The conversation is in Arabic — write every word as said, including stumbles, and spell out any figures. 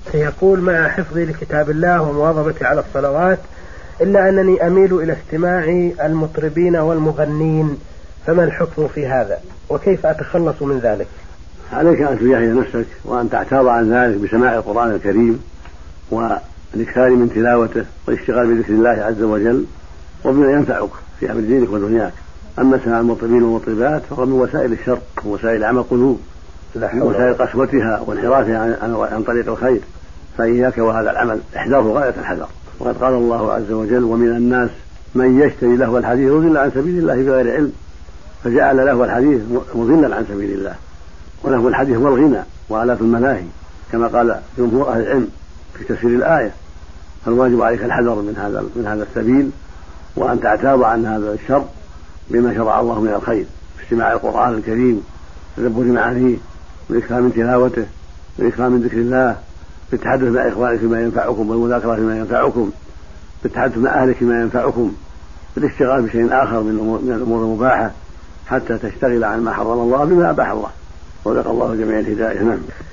يقول: مع حفظي لكتاب الله ومواظبتي على الصلوات إلا أنني أميل إلى استماع المطربين والمغنين، فما الحكم في هذا وكيف أتخلص من ذلك؟ عليك أن تجاهد نفسك وأن تعتاض عن ذلك بسماع القرآن الكريم والإكثار من تلاوته والاشتغال بذكر الله عز وجل وبما ينفعك في أمر دينك ودنياك. أما سماع المطربين والمطربات فهو من وسائل الشر ووسائل عمى القلوب ووسائل قسوتها وانحرافها عن طريق الخير، فإياك وهذا العمل احذره غاية الحذر. وقد قال الله عز وجل: ومن الناس من يشتري لهو الحديث يضل عن سبيل الله بغير علم، فجعل لهو الحديث مضلا عن سبيل الله. ولهو الحديث هو الغنى وآلات الملاهي كما قال جمهور أهل العلم في تفسير الآية. فالواجب عليك الحذر من هذا من هذا السبيل، وأن تعتاض عن هذا الشر بما شرع الله من الخير، باستماع القرآن الكريم، تدبر معانيه، والإكثار من تلاوته، والإكثار من ذكر الله، بالتحدث مع إخوانك فيما ينفعكم، والمذاكرة فيما ينفعكم، بالتحدث مع أهلك فيما ينفعكم، بالاشتغال بشيء آخر من الأمور المباحة حتى تشتغل عن ما حرم الله بما أباح الله. وذلك الله جميع الهداية. نعم.